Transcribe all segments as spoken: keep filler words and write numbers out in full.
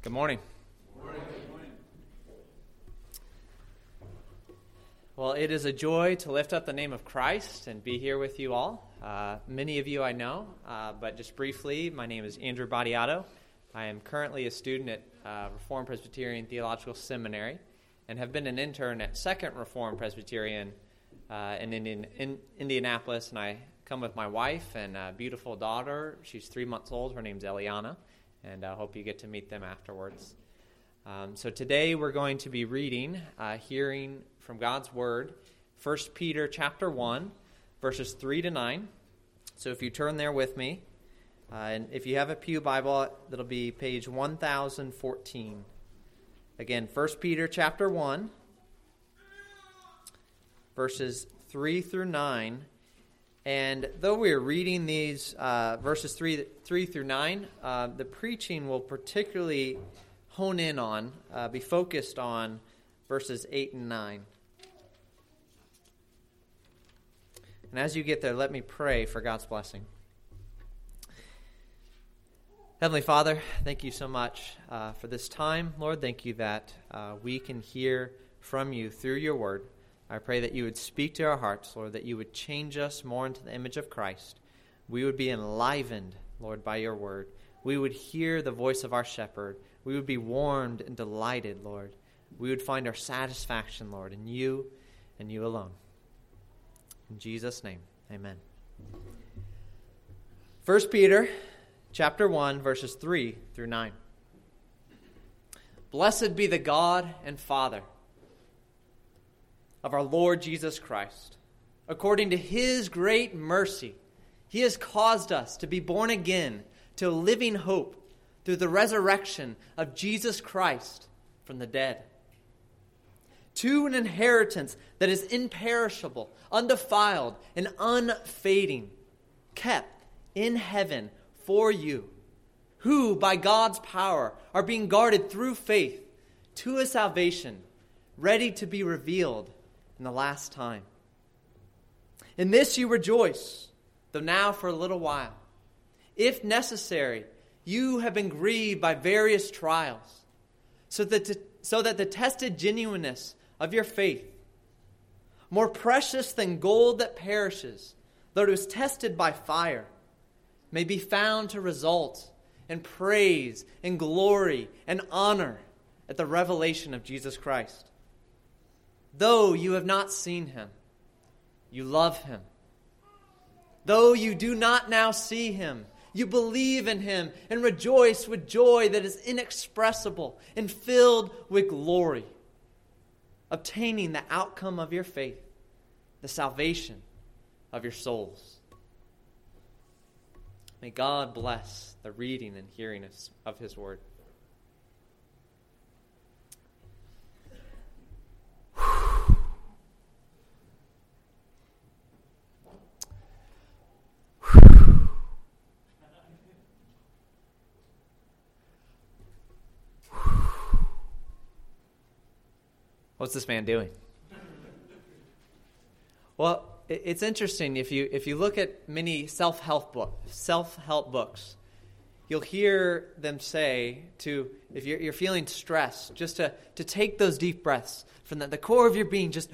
Good morning. Good morning. Good morning. Well, it is a joy to lift up the name of Christ and be here with you all. Uh, many of you I know, uh, but just briefly, my name is Andrew Badiato. I am currently a student at uh, Reformed Presbyterian Theological Seminary and have been an intern at Second Reformed Presbyterian uh, in, Indian, in Indianapolis, and I come with my wife and a beautiful daughter. She's three months old. Her name's Eliana. And I hope you get to meet them afterwards. Um, so today we're going to be reading, uh, hearing from God's Word, First Peter chapter one, verses three to nine. So if you turn there with me, uh, and if you have a Pew Bible, that'll be page one thousand fourteen. Again, First Peter chapter one, verses three through nine. And though we are reading these uh, verses three, three through nine, uh, the preaching will particularly hone in on, uh, be focused on verses eight and nine. And as you get there, let me pray for God's blessing. Heavenly Father, thank you so much uh, for this time. Lord, thank you that uh, we can hear from you through your word. I pray that you would speak to our hearts, Lord, that you would change us more into the image of Christ. We would be enlivened, Lord, by your word. We would hear the voice of our shepherd. We would be warmed and delighted, Lord. We would find our satisfaction, Lord, in you and you alone. In Jesus' name, amen. First Peter chapter one, verses three through nine. Blessed be the God and Father of our Lord Jesus Christ. According to his great mercy, he has caused us to be born again to a living hope through the resurrection of Jesus Christ from the dead, to an inheritance that is imperishable, undefiled, and unfading, kept in heaven for you, who by God's power are being guarded through faith to a salvation ready to be revealed in the last time. In this you rejoice, though now for a little while. If necessary, you have been grieved by various trials, so that, to, so that the tested genuineness of your faith, more precious than gold that perishes, though it is tested by fire, may be found to result in praise and glory and honor at the revelation of Jesus Christ. Though you have not seen him, you love him. Though you do not now see him, you believe in him and rejoice with joy that is inexpressible and filled with glory, obtaining the outcome of your faith, the salvation of your souls. May God bless the reading and hearing of his word. What's this man doing? Well, it's interesting. If you if you look at many self-help book self-help books, you'll hear them say to, if you're, you're feeling stressed, just to, to take those deep breaths from the, the core of your being, just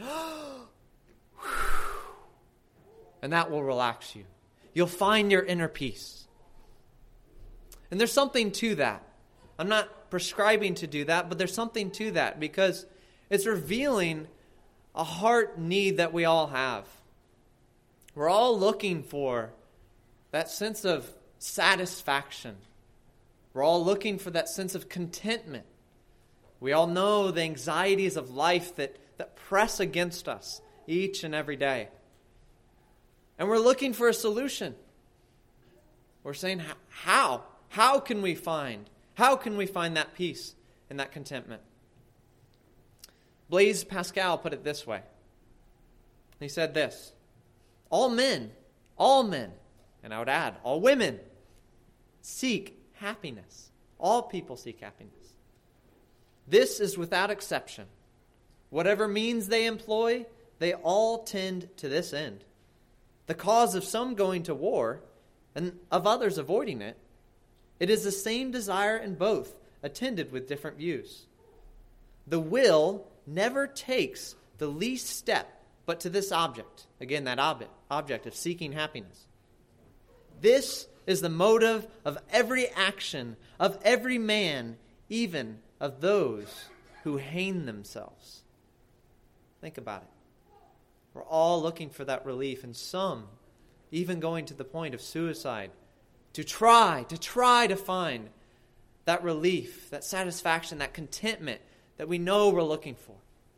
and that will relax you. You'll find your inner peace. And there's something to that. I'm not prescribing to do that, but there's something to that because it's revealing a heart need that we all have. We're all looking for that sense of satisfaction. We're all looking for that sense of contentment. We all know the anxieties of life that, that press against us each and every day. And we're looking for a solution. We're saying, how? How can we find? How can we find that peace and that contentment? Blaise Pascal put it this way. He said this: all men, all men, and I would add, all women, seek happiness. All people seek happiness. This is without exception. Whatever means they employ, they all tend to this end. The cause of some going to war, and of others avoiding it, it is the same desire in both attended with different views. The will never takes the least step but to this object. Again, that object, object of seeking happiness. This is the motive of every action, of every man, even of those who hang themselves. Think about it. We're all looking for that relief, and some even going to the point of suicide to try, to try to find that relief, that satisfaction, that contentment that we know we're looking for.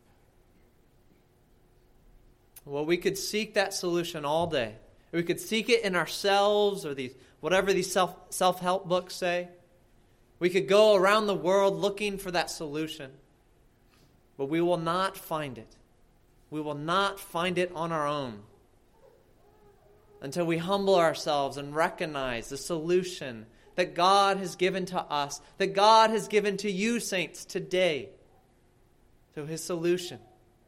Well, we could seek that solution all day. We could seek it in ourselves or these whatever these self, self-help books say. We could go around the world looking for that solution. But we will not find it. We will not find it on our own until we humble ourselves and recognize the solution that God has given to us, that God has given to you, saints, today. So His solution.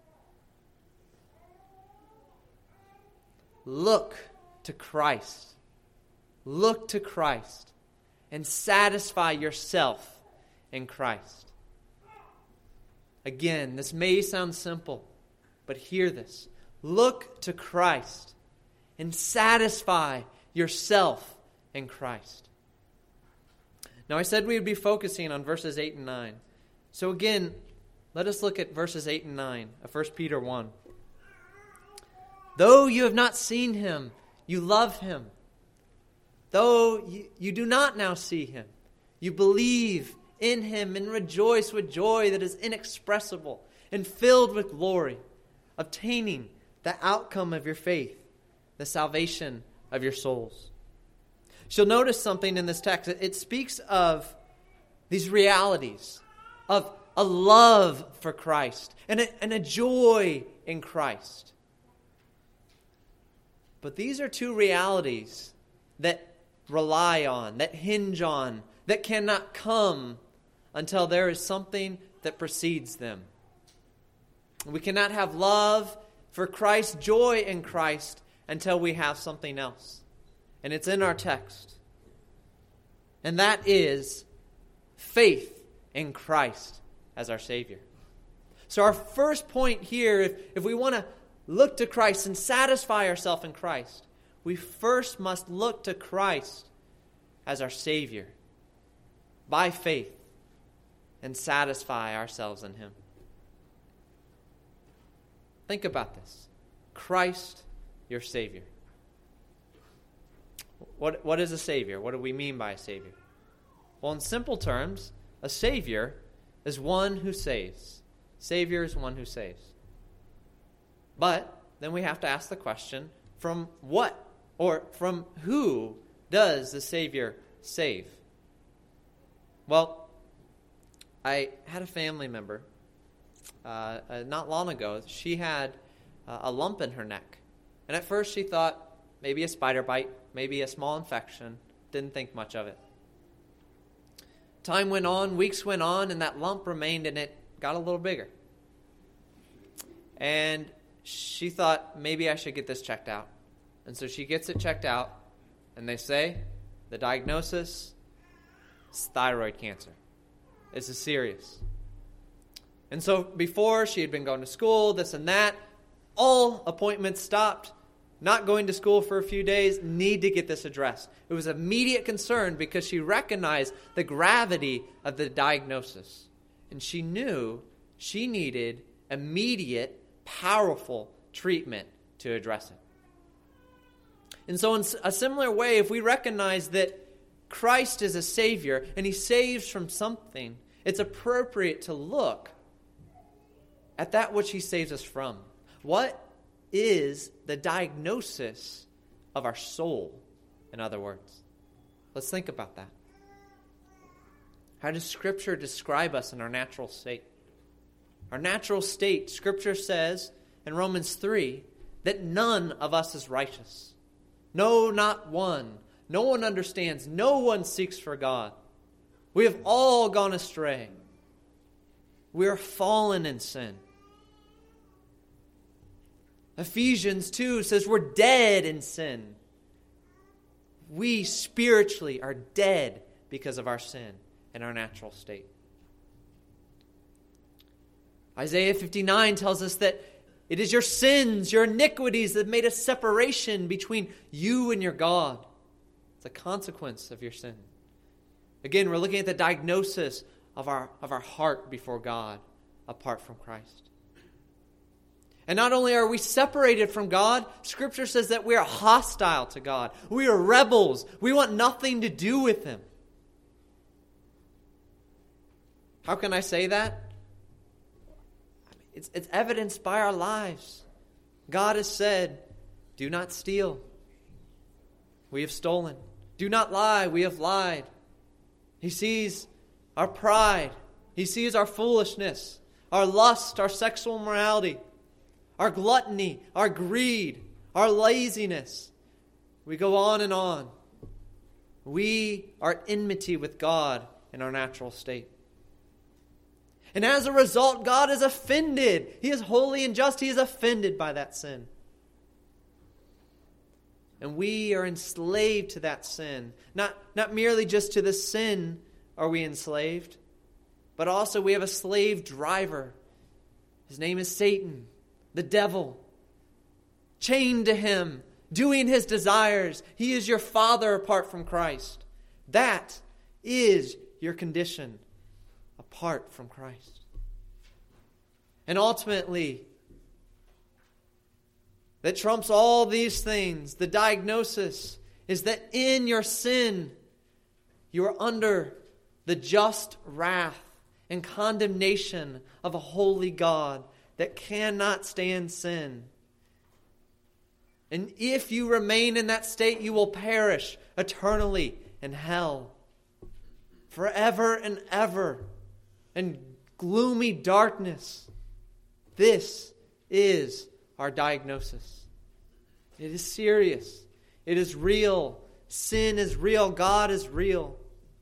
Look to Christ. Look to Christ and satisfy yourself in Christ. Again, this may sound simple, but hear this. Look to Christ and satisfy yourself in Christ. Now, I said we would be focusing on verses eight and nine. So again, let us look at verses eight and nine of First Peter one. Though you have not seen Him, you love Him. Though you, you do not now see Him, you believe in Him and rejoice with joy that is inexpressible and filled with glory, obtaining the outcome of your faith, the salvation of your souls. You'll notice something in this text. It speaks of these realities of a love for Christ and a, and a joy in Christ. But these are two realities that rely on, that hinge on, that cannot come until there is something that precedes them. We cannot have love for Christ, joy in Christ, until we have something else. And it's in our text. And that is faith in Christ as our Savior. So our first point here, if, if we want to look to Christ and satisfy ourselves in Christ, we first must look to Christ as our Savior by faith and satisfy ourselves in Him. Think about this. Christ, your Savior. What, what is a Savior? What do we mean by a Savior? Well, in simple terms, a Savior is one who saves. Savior is one who saves. But then we have to ask the question, from what or from who does the Savior save? Well, I had a family member uh, uh, not long ago. She had uh, a lump in her neck. And at first she thought maybe a spider bite, maybe a small infection. Didn't think much of it. Time went on, weeks went on, and that lump remained, and it got a little bigger. And she thought, maybe I should get this checked out. And so she gets it checked out, and they say, the diagnosis is thyroid cancer. It's a serious. And so before, she had been going to school, this and that. All appointments stopped. Not going to school for a few days, need to get this addressed. It was immediate concern because she recognized the gravity of the diagnosis. And she knew she needed immediate, powerful treatment to address it. And so in a similar way, if we recognize that Christ is a Savior and He saves from something, it's appropriate to look at that which He saves us from. What is the diagnosis of our soul, in other words? Let's think about that. How does Scripture describe us in our natural state? Our natural state, Scripture says in Romans three, that none of us is righteous. No, not one. No one understands. No one seeks for God. We have all gone astray. We are fallen in sin. Ephesians two says we're dead in sin. We spiritually are dead because of our sin. in our natural state. Isaiah fifty-nine tells us that it is your sins, your iniquities that made a separation between you and your God. It's a consequence of your sin. Again, we're looking at the diagnosis of our, of our heart before God apart from Christ. And not only are we separated from God, Scripture says that we are hostile to God. We are rebels. We want nothing to do with Him. How can I say that? It's, it's evidenced by our lives. God has said, do not steal. We have stolen. Do not lie. We have lied. He sees our pride. He sees our foolishness, our lust, our sexual immorality, our gluttony, our greed, our laziness. We go on and on. We are at enmity with God in our natural state. And as a result, God is offended. He is holy and just. He is offended by that sin. And we are enslaved to that sin. Not, not merely just to the sin are we enslaved, but also we have a slave driver. His name is Satan, the devil. Chained to him, doing his desires. He is your father apart from Christ. That is your condition apart from Christ. And ultimately, that trumps all these things, the diagnosis is that in your sin, you are under the just wrath and condemnation of a holy God that cannot stand sin. And if you remain in that state, you will perish eternally in hell, forever and ever, in gloomy darkness. This is our diagnosis. It is serious. It is real. Sin is real. God is real.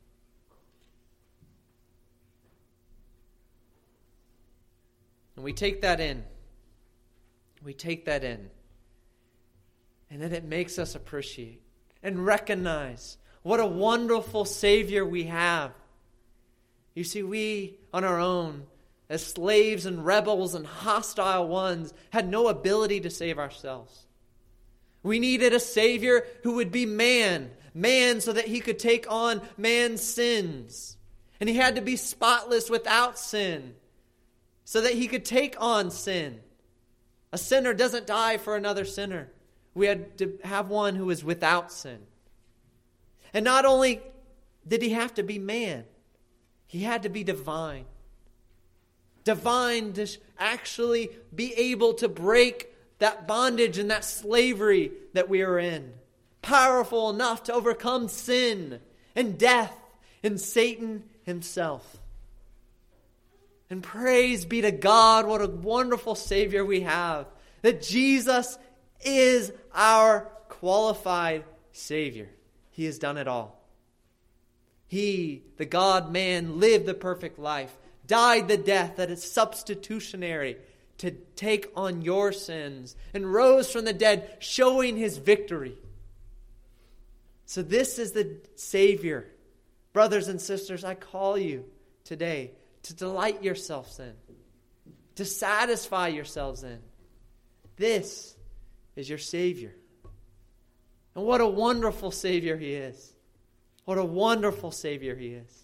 And we take that in. We take that in. And then it makes us appreciate and recognize what a wonderful Savior we have. You see, we on our own, as slaves and rebels and hostile ones, had no ability to save ourselves. We needed a Savior who would be man, man so that He could take on man's sins. And He had to be spotless without sin so that He could take on sin. A sinner doesn't die for another sinner. We had to have one who was without sin. And not only did He have to be man, He had to be divine. Divine to actually be able to break that bondage and that slavery that we are in. Powerful enough to overcome sin and death and Satan himself. And praise be to God, what a wonderful Savior we have. That Jesus is our qualified Savior. He has done it all. He, the God-man, lived the perfect life, died the death that is substitutionary to take on your sins, and rose from the dead, showing His victory. So this is the Savior. Brothers and sisters, I call you today to delight yourselves in, to satisfy yourselves in. This is your Savior. And what a wonderful Savior He is. What a wonderful Savior He is.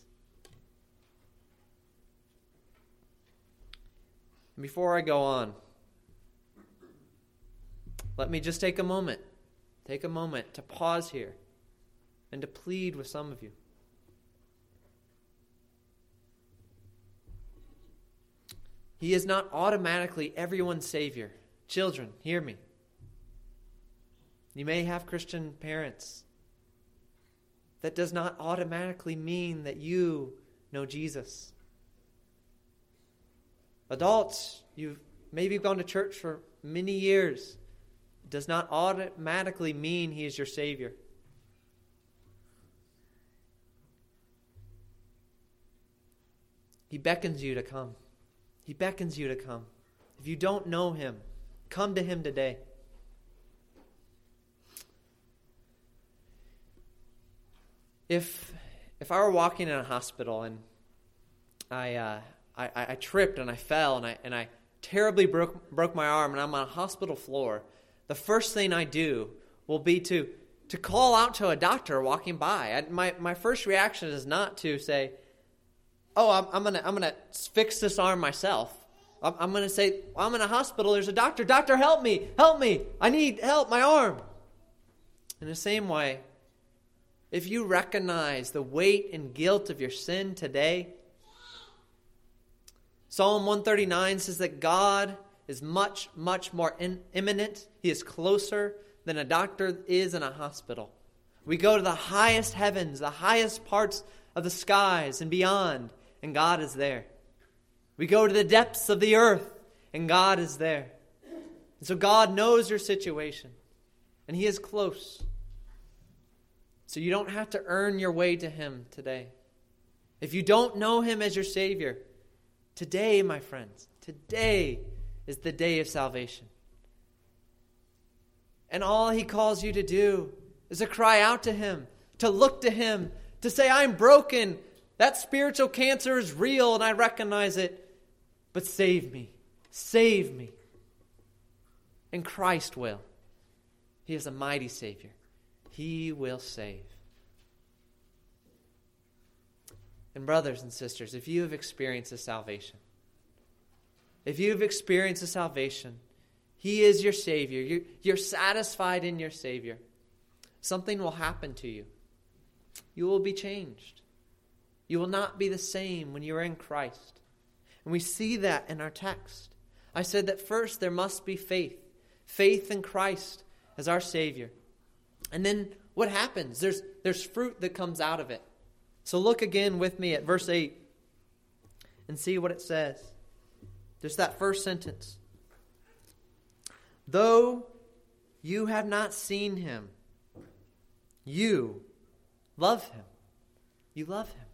And before I go on, let me just take a moment, take a moment to pause here and to plead with some of you. He is not automatically everyone's Savior. Children, hear me. You may have Christian parents. That does not automatically mean that you know Jesus. Adults, you've maybe gone to church for many years. It does not automatically mean He is your Savior. He beckons you to come. He beckons you to come. If you don't know Him, come to Him today. If if I were walking in a hospital and I, uh, I, I tripped and I fell and I, and I terribly broke, broke my arm and I'm on a hospital floor, the first thing I do will be to, to call out to a doctor walking by. I, my, my first reaction is not to say, oh, I'm, I'm gonna I'm gonna fix this arm myself. I'm, I'm gonna say, well, I'm in a hospital. There's a doctor. Doctor, help me! Help me! I need help. My arm. In the same way, if you recognize the weight and guilt of your sin today, Psalm one thirty-nine says that God is much, much more in, imminent. He is closer than a doctor is in a hospital. We go to the highest heavens, the highest parts of the skies and beyond, and God is there. We go to the depths of the earth, and God is there. And so God knows your situation, and He is close. So you don't have to earn your way to Him today. If you don't know Him as your Savior, today, my friends, today is the day of salvation. And all He calls you to do is to cry out to Him, to look to Him, to say, I'm broken. That spiritual cancer is real and I recognize it. But save me. Save me. And Christ will. He is a mighty Savior. He will save. And brothers and sisters, if you have experienced a salvation, if you have experienced a salvation, He is your Savior. You're, you're satisfied in your Savior. Something will happen to you. You will be changed. You will not be the same when you are in Christ. And we see that in our text. I said that first there must be faith. Faith in Christ as our Savior. And then what happens? There's, there's fruit that comes out of it. So look again with me at verse eight and see what it says. Just that first sentence. Though you have not seen Him, you love Him. You love Him.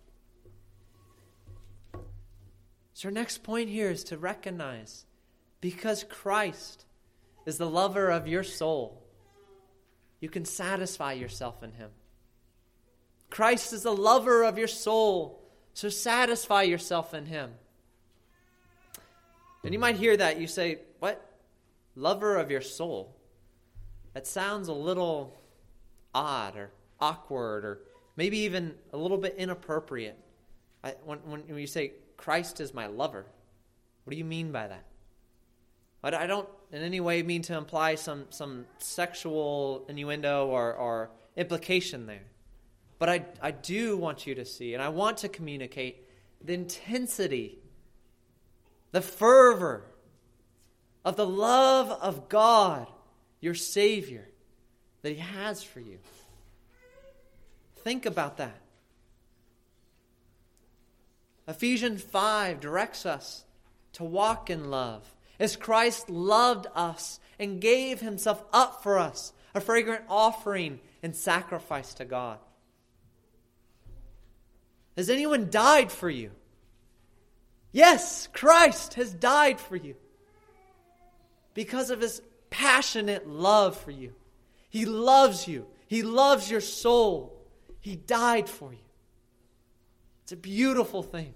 So our next point here is to recognize, because Christ is the lover of your soul, you can satisfy yourself in Him. Christ is the lover of your soul, so satisfy yourself in Him. And you might hear that. You say, what? Lover of your soul? That sounds a little odd or awkward or maybe even a little bit inappropriate. I, when, when, when you say, Christ is my lover, what do you mean by that? I, I don't in any way mean to imply some, some sexual innuendo or, or implication there. But I, I do want you to see, and I want to communicate the intensity, the fervor of the love of God, your Savior, that He has for you. Think about that. Ephesians five directs us to walk in love, as Christ loved us and gave Himself up for us, a fragrant offering and sacrifice to God. Has anyone died for you? Yes, Christ has died for you because of His passionate love for you. He loves you. He loves your soul. He died for you. It's a beautiful thing.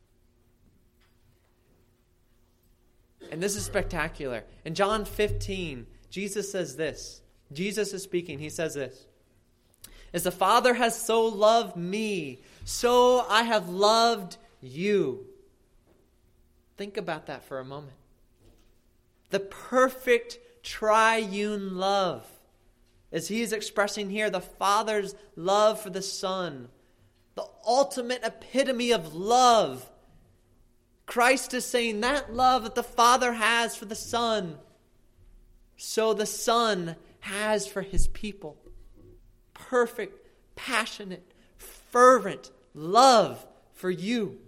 And this is spectacular. In John fifteen, Jesus says this. Jesus is speaking. He says this. As the Father has so loved me, so I have loved you. Think about that for a moment. The perfect triune love. As He is expressing here, the Father's love for the Son. The ultimate epitome of love. Christ is saying that love that the Father has for the Son, so the Son has for His people. Perfect, passionate, fervent love for you.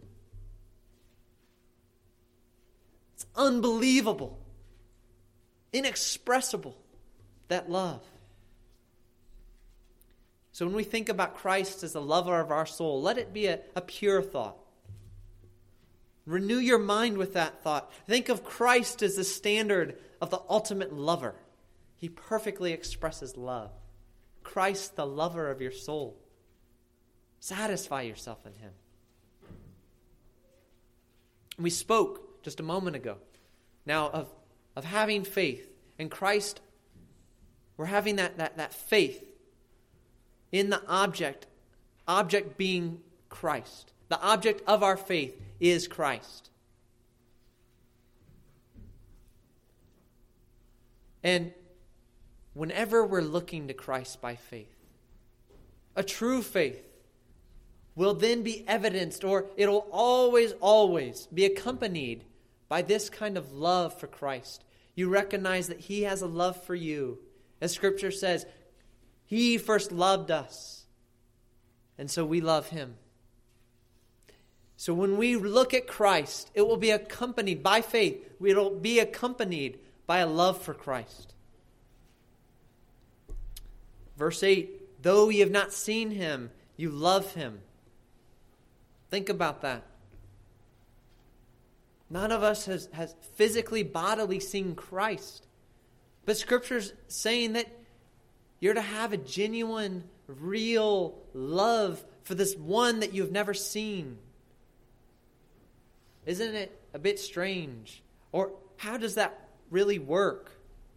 It's unbelievable, inexpressible, that love. So when we think about Christ as the lover of our soul, let it be a, a pure thought. Renew your mind with that thought. Think of Christ as the standard of the ultimate lover. He perfectly expresses love. Christ, the lover of your soul. Satisfy yourself in him. We spoke just a moment ago now of, of having faith. In Christ, we're having that, that, that faith in the object, object being Christ. The object of our faith is Christ. And whenever we're looking to Christ by faith, a true faith will then be evidenced, or it'll always, always be accompanied by this kind of love for Christ. You recognize that he has a love for you. As Scripture says, he first loved us, and so we love him. So when we look at Christ, it will be accompanied by faith. It'll be accompanied by a love for Christ. Verse eight, though ye have not seen him, you love him. Think about that. None of us has, has physically, bodily seen Christ. But Scripture's saying that you're to have a genuine, real love for this one that you've never seen. Isn't it a bit strange? Or how does that really work?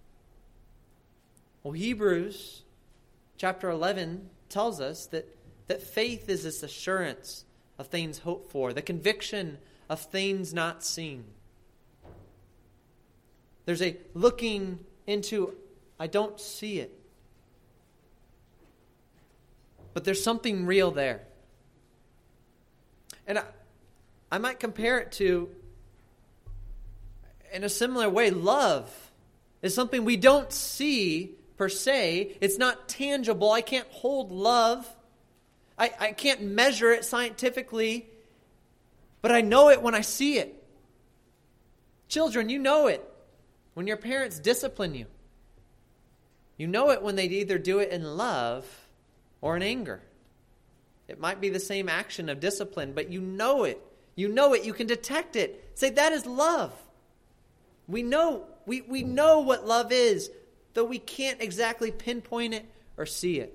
Well, Hebrews chapter eleven tells us that, that faith is this assurance of things hoped for, the conviction of things not seen. There's a looking into, I don't see it. But there's something real there. And I, I might compare it to, in a similar way, love is something we don't see per se. It's not tangible. I can't hold love. I, I can't measure it scientifically, but I know it when I see it. Children, you know it when your parents discipline you. You know it when they either do it in love or in anger. It might be the same action of discipline, but you know it. You know it. You can detect it. Say, that is love. We know, we, we know what love is, though we can't exactly pinpoint it or see it.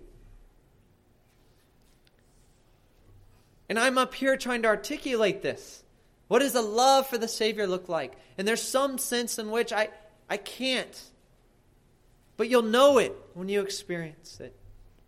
And I'm up here trying to articulate this. What does a love for the Savior look like? And there's some sense in which I, I can't. But you'll know it when you experience it.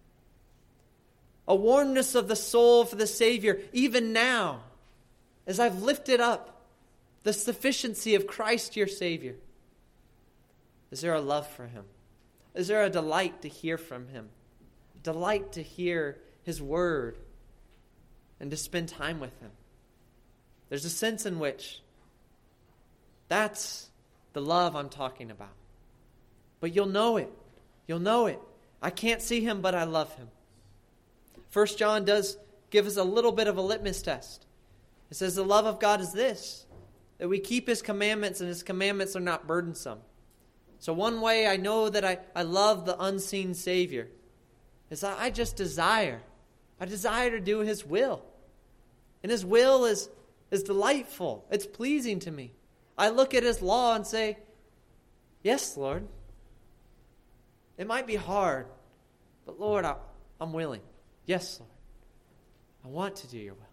A warmness of the soul for the Savior, even now, as I've lifted up the sufficiency of Christ your Savior. Is there a love for him? Is there a delight to hear from him? A delight to hear his word and to spend time with him? There's a sense in which that's the love I'm talking about. But you'll know it. You'll know it. I can't see him, but I love him. First John does give us a little bit of a litmus test. It says the love of God is this, that we keep his commandments, and his commandments are not burdensome. So one way I know that I, I love the unseen Savior is that I just desire. I desire to do his will. And his will is, is delightful. It's pleasing to me. I look at his law and say, yes, Lord. It might be hard, but Lord, I, I'm willing. Yes, Lord. I want to do your will.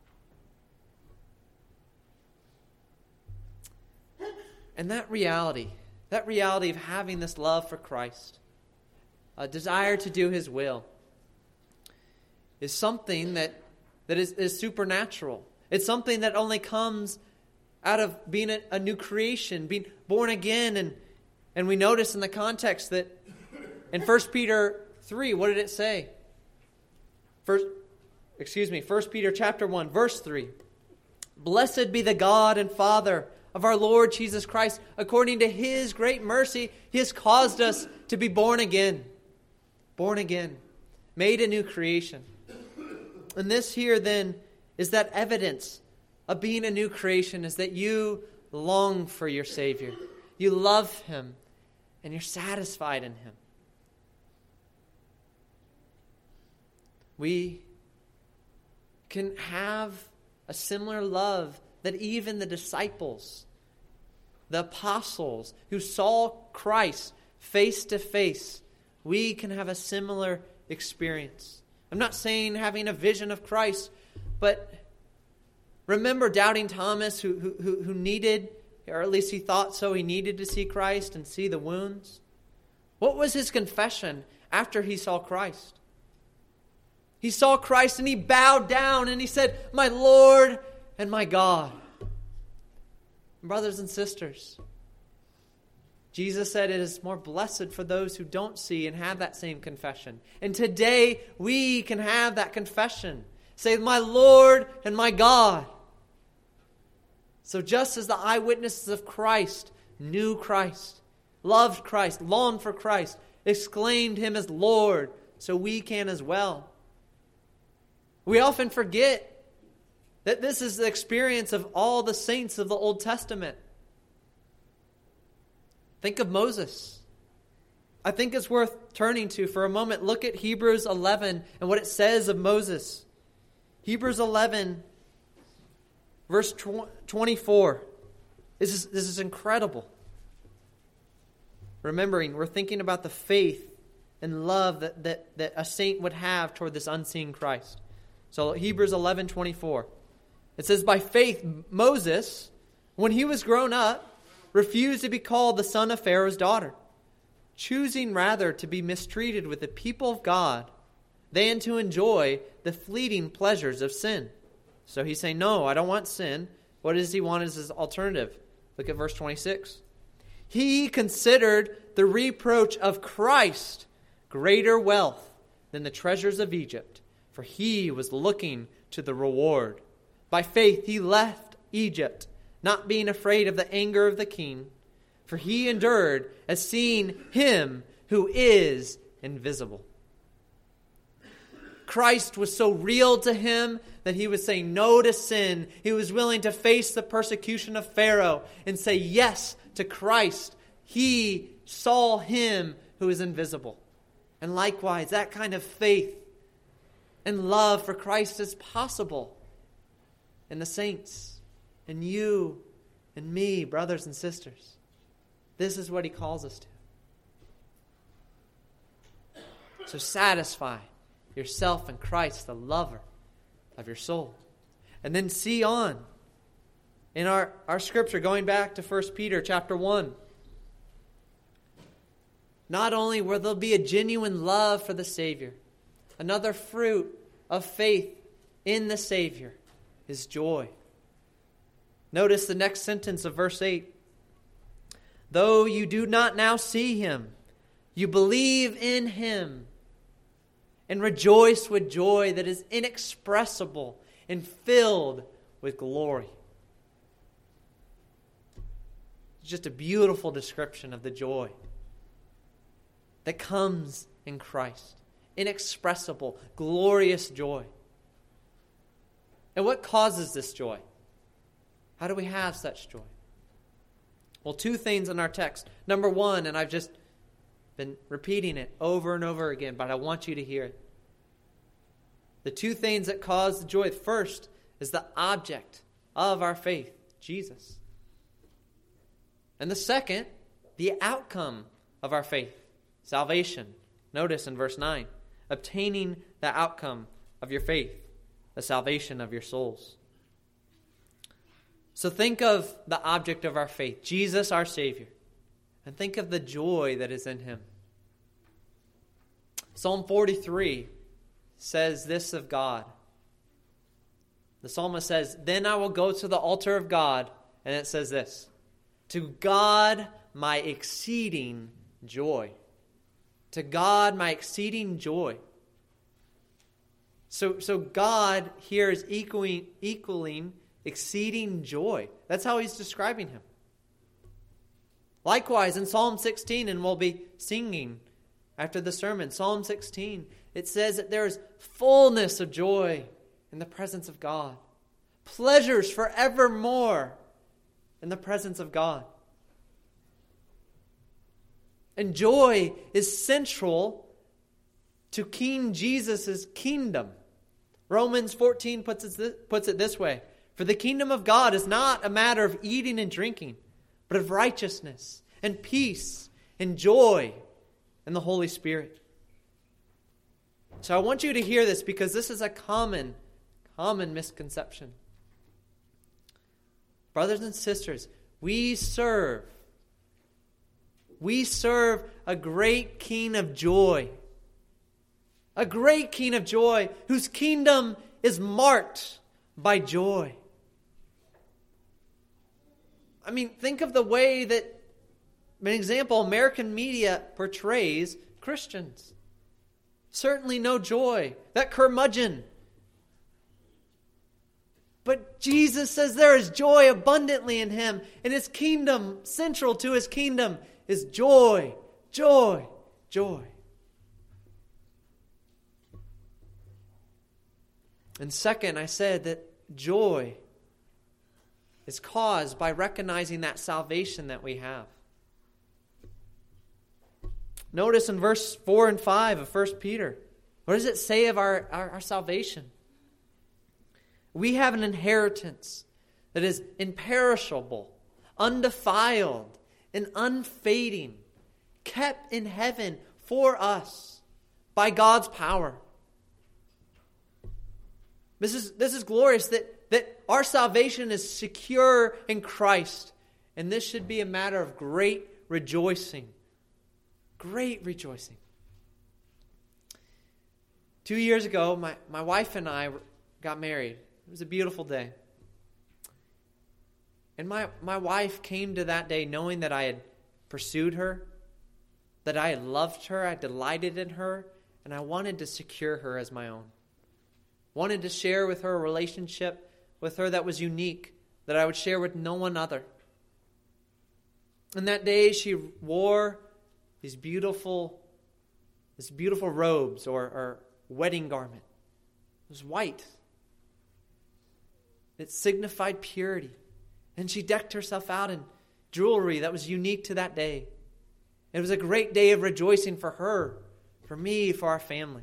And that reality, that reality of having this love for Christ, a desire to do his will, is something that, that is, is supernatural. It's something that only comes out of being a, a new creation, being born again. And, and we notice in the context that in First Peter three, what did it say? First, excuse me, First Peter chapter one, verse three. Blessed be the God and Father of our Lord Jesus Christ. According to his great mercy, he has caused us to be born again. Born again. Made a new creation. And this here then is that evidence of being a new creation, is that you long for your Savior. You love him and you're satisfied in him. We can have a similar love that even the disciples, the apostles who saw Christ face to face, we can have a similar experience. I'm not saying having a vision of Christ, but remember doubting Thomas who, who, who needed, or at least he thought so, he needed to see Christ and see the wounds. What was his confession after he saw Christ? He saw Christ and he bowed down and he said, "My Lord and my God." Brothers and sisters, Jesus said it is more blessed for those who don't see and have that same confession. And today we can have that confession. Say, "My Lord and my God." So just as the eyewitnesses of Christ knew Christ, loved Christ, longed for Christ, exclaimed him as Lord, so we can as well. We often forget that this is the experience of all the saints of the Old Testament. Think of Moses. I think it's worth turning to for a moment. Look at Hebrews eleven and what it says of Moses. Hebrews eleven, verse twenty-four. This is, this is incredible. Remembering, we're thinking about the faith and love that, that, that a saint would have toward this unseen Christ. So Hebrews eleven twenty-four. It says, "By faith Moses, when he was grown up, refused to be called the son of Pharaoh's daughter, choosing rather to be mistreated with the people of God than to enjoy the fleeting pleasures of sin." So he's saying, no, I don't want sin. What does he want as his alternative? Look at verse twenty-six. "He considered the reproach of Christ greater wealth than the treasures of Egypt, for he was looking to the reward. By faith he left Egypt, not being afraid of the anger of the king, for he endured as seeing him who is invisible." Christ was so real to him that he was saying no to sin. He was willing to face the persecution of Pharaoh and say yes to Christ. He saw him who is invisible. And likewise, that kind of faith and love for Christ is possible in the saints, and you and me, brothers and sisters. This is what he calls us to. So satisfy yourself in Christ, the lover of your soul. And then see on in our, our scripture, going back to First Peter chapter one. Not only will there be a genuine love for the Savior, another fruit of faith in the Savior is joy. Notice the next sentence of verse eight. "Though you do not now see him, you believe in him and rejoice with joy that is inexpressible and filled with glory." It's just a beautiful description of the joy that comes in Christ. Inexpressible, glorious joy. And what causes this joy? How do we have such joy? Well, two things in our text. Number one, and I've just been repeating it over and over again, but I want you to hear it. The two things that cause the joy. First is the object of our faith, Jesus. And the second, the outcome of our faith, salvation. Notice in verse nine, obtaining the outcome of your faith, the salvation of your souls. So think of the object of our faith, Jesus our Savior, and think of the joy that is in him. Psalm forty-three says this of God. The psalmist says, "Then I will go to the altar of God," and it says this, "To God my exceeding joy." To God my exceeding joy. So, so God here is equaling, equaling exceeding joy. That's how he's describing him. Likewise, in Psalm sixteen, and we'll be singing after the sermon, Psalm sixteen, it says that there is fullness of joy in the presence of God. Pleasures forevermore in the presence of God. And joy is central to King Jesus' kingdom. Romans fourteen puts it, puts it this way. "For the kingdom of God is not a matter of eating and drinking, but of righteousness and peace and joy in the Holy Spirit." So I want you to hear this because this is a common, common misconception. Brothers and sisters, we serve, we serve a great King of joy. A great King of joy whose kingdom is marked by joy. I mean, think of the way that, an example, American media portrays Christians. Certainly no joy. That curmudgeon. But Jesus says there is joy abundantly in him. And his kingdom, central to his kingdom, is joy, joy, joy. And second, I said that joy is caused by recognizing that salvation that we have. Notice in verse four and five of First Peter, what does it say of our, our, our salvation? We have an inheritance that is imperishable, undefiled, and unfading, kept in heaven for us by God's power. This is, this is glorious that, that our salvation is secure in Christ. And this should be a matter of great rejoicing. Great rejoicing. Two years ago, my, my wife and I got married. It was a beautiful day. And my, my wife came to that day knowing that I had pursued her, that I had loved her, I delighted in her, and I wanted to secure her as my own. Wanted to share with her a relationship with her that was unique, that I would share with no one other. And that day she wore these beautiful, these beautiful robes or, or wedding garment. It was white. It signified purity. And she decked herself out in jewelry that was unique to that day. It was a great day of rejoicing for her, for me, for our family.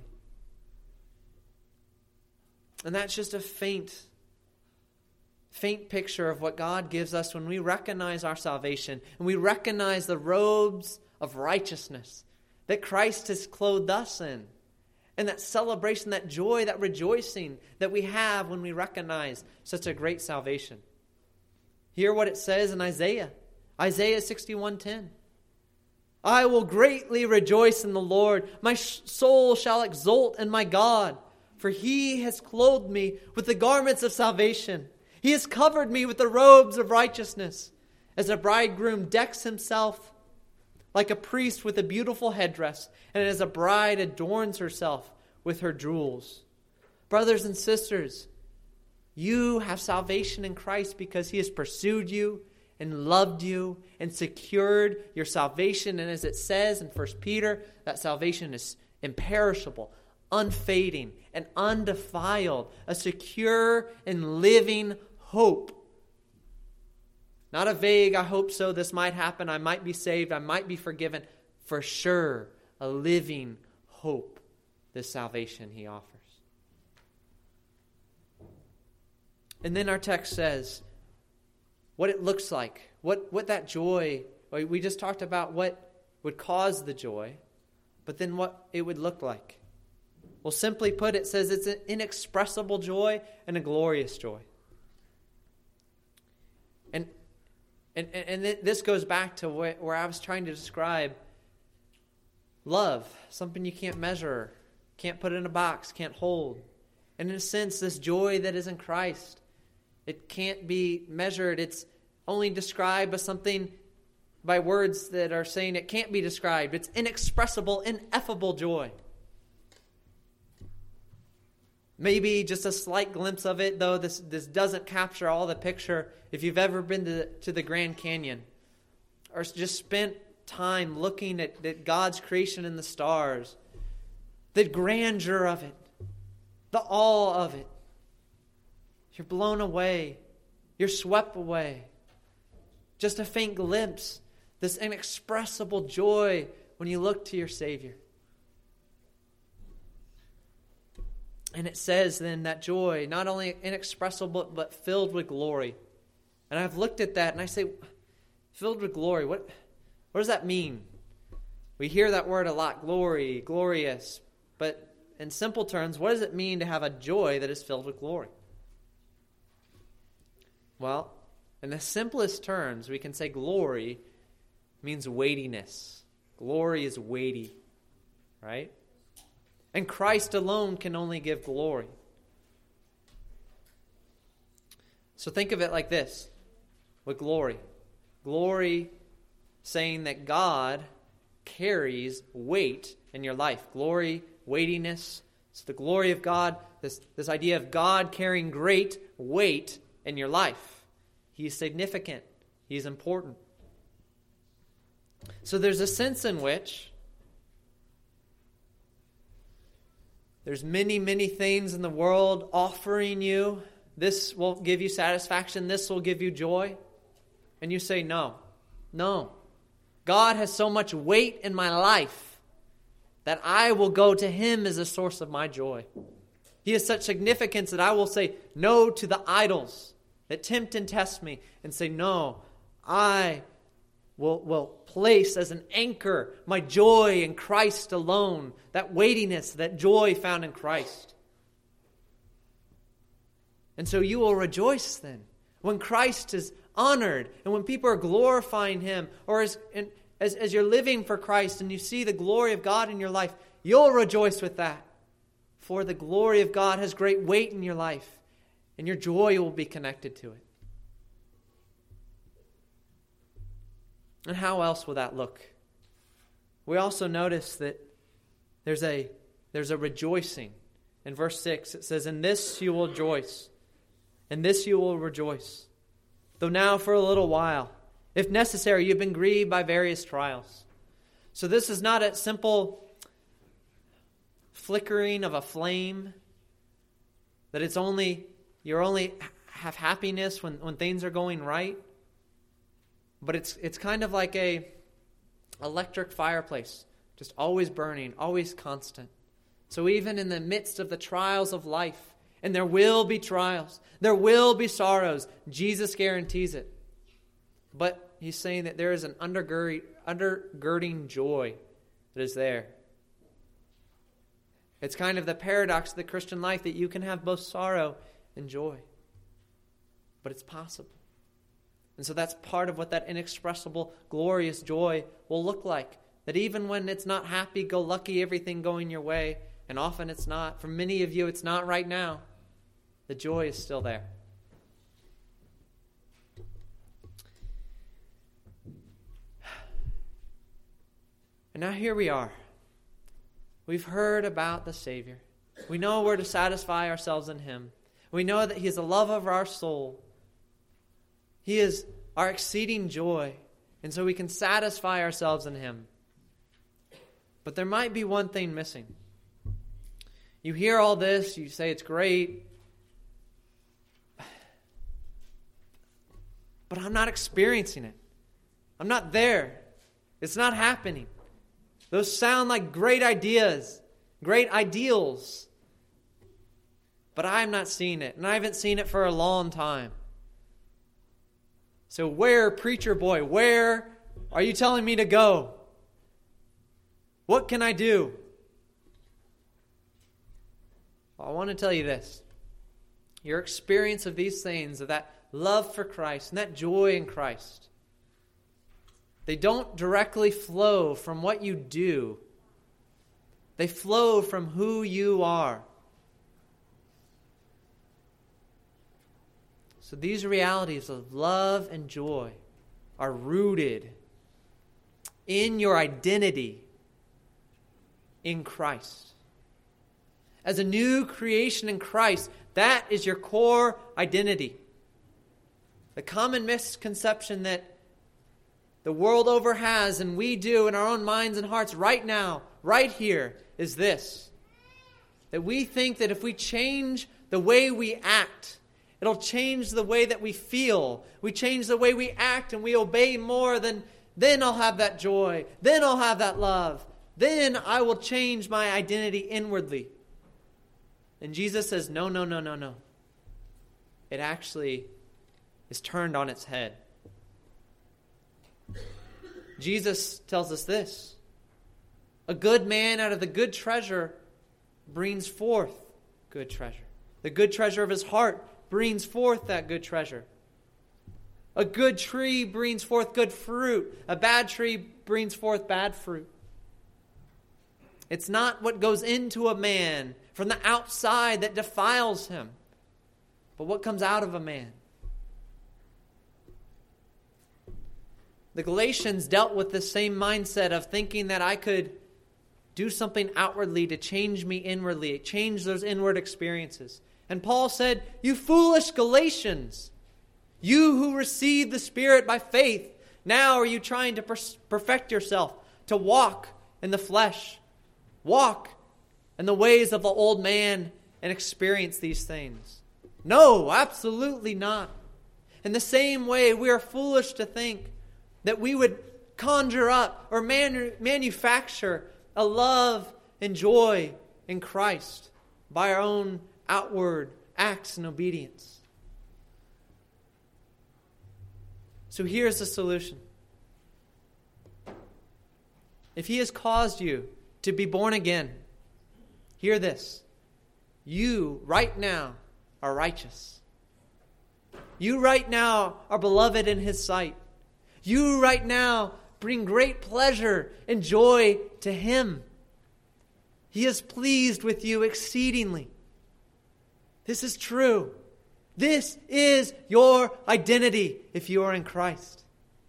And that's just a faint, faint picture of what God gives us when we recognize our salvation and we recognize the robes of righteousness that Christ has clothed us in. And that celebration, that joy, that rejoicing that we have when we recognize such a great salvation. Hear what it says in Isaiah. Isaiah sixty-one ten. I will greatly rejoice in the Lord. My soul shall exult in my God. For he has clothed me with the garments of salvation. He has covered me with the robes of righteousness. As a bridegroom decks himself like a priest with a beautiful headdress, and as a bride adorns herself with her jewels. Brothers and sisters, you have salvation in Christ because he has pursued you and loved you and secured your salvation. And as it says in First Peter, that salvation is imperishable, unfading, and undefiled, a secure and living hope. Not a vague, I hope so, this might happen, I might be saved, I might be forgiven. For sure, a living hope, this salvation he offers. And then our text says what it looks like, what, what that joy, we just talked about what would cause the joy, but then what it would look like. Well, simply put, it says it's an inexpressible joy and a glorious joy. And and and this goes back to where I was trying to describe love, something you can't measure, can't put in a box, can't hold. And in a sense, this joy that is in Christ, it can't be measured. It's only described by something, by words that are saying it can't be described. It's inexpressible, ineffable joy. Maybe just a slight glimpse of it, though this, this doesn't capture all the picture. If you've ever been to, to the Grand Canyon or just spent time looking at, at God's creation in the stars, the grandeur of it, the awe of it, you're blown away. You're swept away. Just a faint glimpse, this inexpressible joy when you look to your Savior. And it says then that joy, not only inexpressible, but filled with glory. And I've looked at that and I say, filled with glory, what, what does that mean? We hear that word a lot, glory, glorious. But in simple terms, what does it mean to have a joy that is filled with glory? Well, in the simplest terms, we can say glory means weightiness. Glory is weighty, right? And Christ alone can only give glory. So think of it like this, with glory. Glory saying that God carries weight in your life. Glory, weightiness. So the glory of God, this, this idea of God carrying great weight in your life. He is significant. He is important. So there's a sense in which there's many, many things in the world offering you, this will give you satisfaction, this will give you joy. And you say, no, no. God has so much weight in my life that I will go to Him as a source of my joy. He has such significance that I will say no to the idols that tempt and test me and say, no, I will, will place as an anchor my joy in Christ alone, that weightiness, that joy found in Christ. And so you will rejoice then when Christ is honored and when people are glorifying Him, or as, as, as you're living for Christ and you see the glory of God in your life, you'll rejoice with that. For the glory of God has great weight in your life, and your joy will be connected to it. And how else will that look? We also notice that there's a, there's a rejoicing. In verse six, it says, "In this you will rejoice. In this you will rejoice. Though now for a little while, if necessary, you've been grieved by various trials." So this is not a simple flickering of a flame, that it's only, you only have happiness when, when things are going right. But it's it's kind of like a electric fireplace, just always burning, always constant. So even in the midst of the trials of life, and there will be trials, there will be sorrows, Jesus guarantees it. But He's saying that there is an undergird, undergirding joy that is there. It's kind of the paradox of the Christian life that you can have both sorrow and joy. But it's possible. And so that's part of what that inexpressible, glorious joy will look like. That even when it's not happy-go-lucky, everything going your way, and often it's not, for many of you it's not right now, the joy is still there. And now here we are. We've heard about the Savior. We know we're to satisfy ourselves in Him. We know that He is the love of our soul. He is our exceeding joy. And so we can satisfy ourselves in Him. But there might be one thing missing. You hear all this, you say it's great, but I'm not experiencing it. I'm not there. It's not happening. Those sound like great ideas, great ideals, but I'm not seeing it, and I haven't seen it for a long time. So where, preacher boy, where are you telling me to go? What can I do? Well, I want to tell you this. Your experience of these things, of that love for Christ and that joy in Christ, they don't directly flow from what you do. They flow from who you are. So these realities of love and joy are rooted in your identity in Christ. As a new creation in Christ, that is your core identity. The common misconception that the world over has, and we do in our own minds and hearts right now, right here, is this. That we think that if we change the way we act, it'll change the way that we feel. We change the way we act and we obey more, then, then I'll have that joy. Then I'll have that love. Then I will change my identity inwardly. And Jesus says, no, no, no, no, no. It actually is turned on its head. Jesus tells us this. A good man out of the good treasure brings forth good treasure. The good treasure of his heart brings forth that good treasure. A good tree brings forth good fruit. A bad tree brings forth bad fruit. It's not what goes into a man from the outside that defiles him, but what comes out of a man. The Galatians dealt with the same mindset of thinking that I could do something outwardly to change me inwardly, change those inward experiences. And Paul said, "You foolish Galatians, you who received the Spirit by faith, now are you trying to per- perfect yourself, to walk in the flesh, walk in the ways of the old man and experience these things?" No, absolutely not. In the same way, we are foolish to think that we would conjure up or manu- manufacture a love and joy in Christ by our own outward acts and obedience. So here's the solution. If he has caused you to be born again, hear this. You right now are righteous. You right now are beloved in his sight. You right now bring great pleasure and joy to him. He is pleased with you exceedingly. This is true. This is your identity if you are in Christ.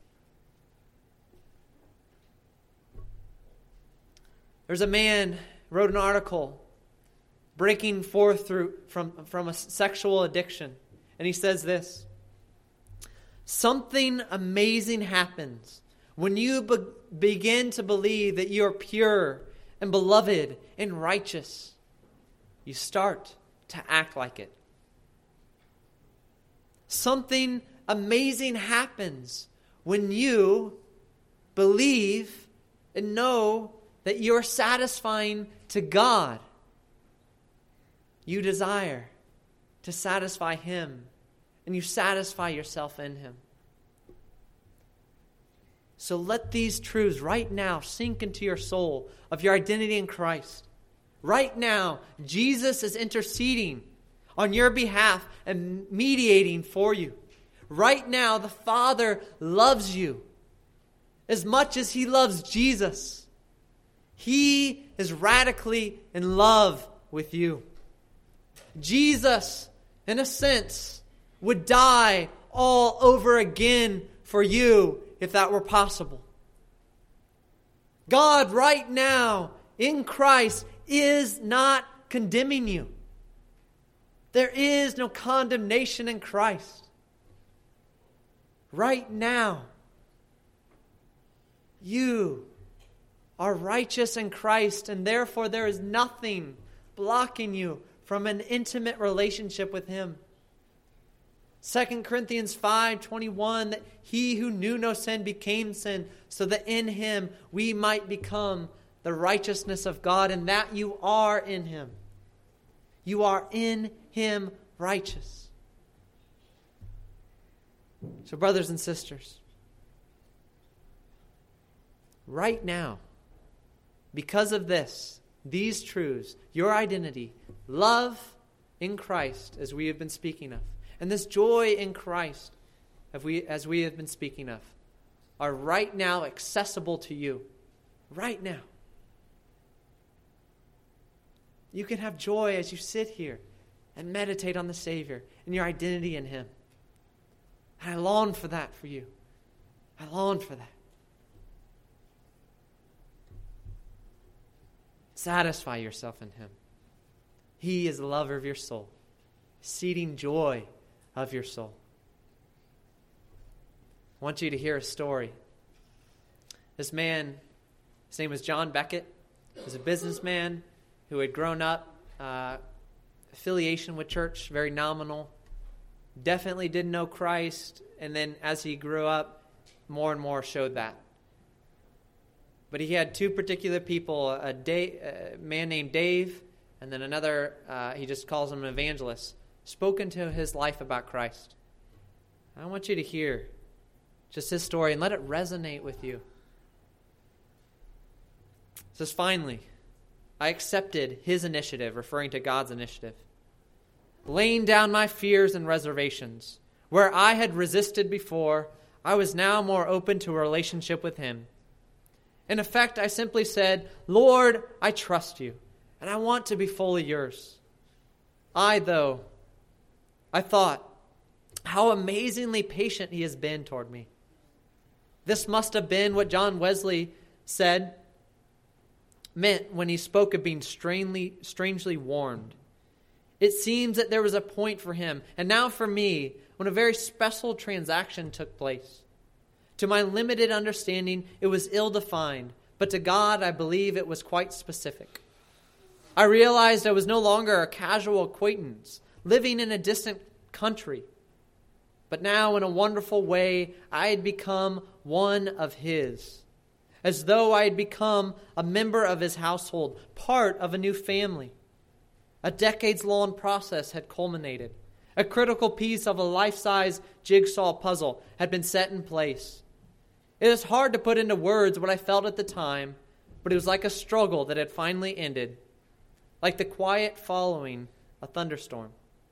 There's a man who wrote an article breaking forth through from, from a sexual addiction. And he says this: something amazing happens when you be- begin to believe that you are pure and beloved and righteous. You start to act like it. Something amazing happens when you believe and know that you are satisfying to God. You desire to satisfy him, and you satisfy yourself in him. So let these truths right now sink into your soul of your identity in Christ. Right now, Jesus is interceding on your behalf and mediating for you. Right now, the Father loves you as much as he loves Jesus. He is radically in love with you. Jesus, in a sense, would die all over again for you if that were possible. God right now in Christ is not condemning you. There is no condemnation in Christ. Right now, you are righteous in Christ, and therefore there is nothing blocking you from an intimate relationship with him. Second Corinthians five twenty-one, that he who knew no sin became sin, so that in him we might become the righteousness of God, and that you are in him. You are in him righteous. So brothers and sisters, right now, because of this, these truths, your identity, love in Christ, as we have been speaking of, and this joy in Christ, as we, as we have been speaking of, are right now accessible to you. Right now. You can have joy as you sit here and meditate on the Savior and your identity in him. And I long for that for you. I long for that. Satisfy yourself in him. He is the lover of your soul, seeding joy of your soul. I want you to hear a story. This man, his name was John Beckett. He was a businessman who had grown up, uh, affiliation with church, very nominal. Definitely didn't know Christ, and then as he grew up, more and more showed that. But he had two particular people, a, Dave, a man named Dave, and then another, uh, he just calls him an evangelist, spoke into his life about Christ. I want you to hear just his story and let it resonate with you. It says, finally, I accepted his initiative, referring to God's initiative. Laying down my fears and reservations, where I had resisted before, I was now more open to a relationship with him. In effect, I simply said, Lord, I trust you, and I want to be fully yours. I, though, I thought, how amazingly patient he has been toward me. This must have been what John Wesley said, meant when he spoke of being strangely, strangely warned. It seems that there was a point for him, and now for me, when a very special transaction took place. To my limited understanding, it was ill-defined, but to God, I believe it was quite specific. I realized I was no longer a casual acquaintance, living in a distant country. But now, in a wonderful way, I had become one of his, as though I had become a member of his household, part of a new family. A decades-long process had culminated. A critical piece of a life-size jigsaw puzzle had been set in place. It is hard to put into words what I felt at the time, but it was like a struggle that had finally ended, like the quiet following a thunderstorm.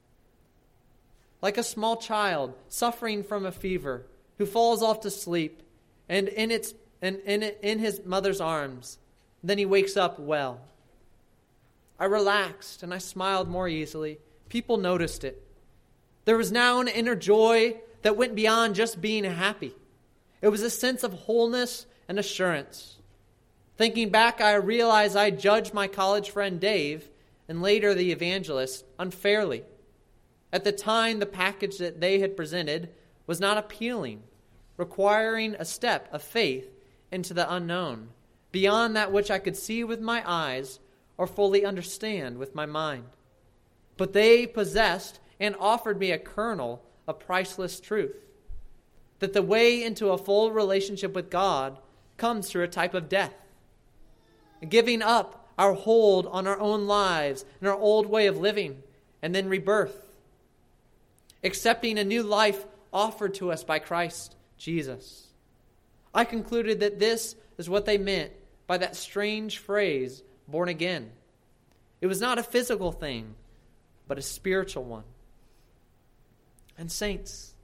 Like a small child suffering from a fever who falls off to sleep and in its and in, in his mother's arms, then he wakes up well. I relaxed and I smiled more easily. People noticed it. There was now an inner joy that went beyond just being happy. It was a sense of wholeness and assurance. Thinking back, I realized I judged my college friend Dave, and later the evangelist, unfairly. At the time, the package that they had presented was not appealing, requiring a step of faith into the unknown, beyond that which I could see with my eyes or fully understand with my mind. But they possessed and offered me a kernel of priceless truth, that the way into a full relationship with God comes through a type of death, giving up our hold on our own lives and our old way of living, and then rebirth, accepting a new life offered to us by Christ Jesus. I concluded that this is what they meant by that strange phrase, born again. It was not a physical thing, but a spiritual one. And saints,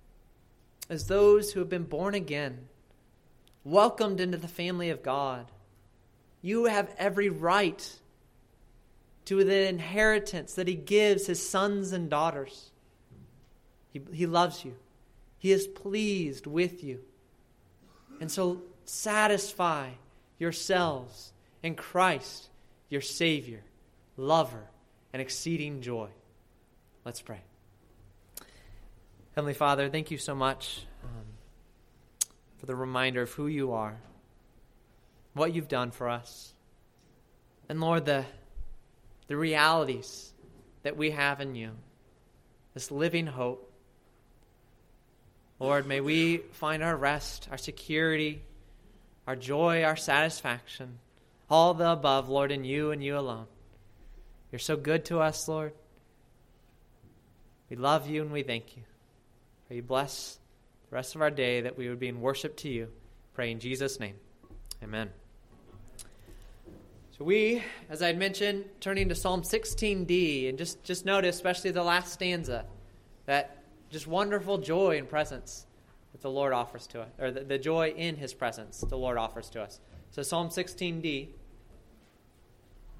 as those who have been born again, welcomed into the family of God, you have every right to the inheritance that he gives his sons and daughters. He, he loves you. He is pleased with you. And so satisfy yourselves in Christ, your Savior, lover, and exceeding joy. Let's pray. Heavenly Father, thank you so much um, for the reminder of who you are, what you've done for us, and Lord, the, the realities that we have in you, this living hope. Lord, may we find our rest, our security, our joy, our satisfaction, all the above, Lord, in you and you alone. You're so good to us, Lord. We love you and we thank you. Pray you bless the rest of our day, that we would be in worship to you. Pray in Jesus' name. Amen. So we, as I had mentioned, turning to Psalm sixteen D, and just, just notice, especially the last stanza, that just wonderful joy and presence that the Lord offers to us, or the, the joy in his presence the Lord offers to us. So Psalm sixteen D.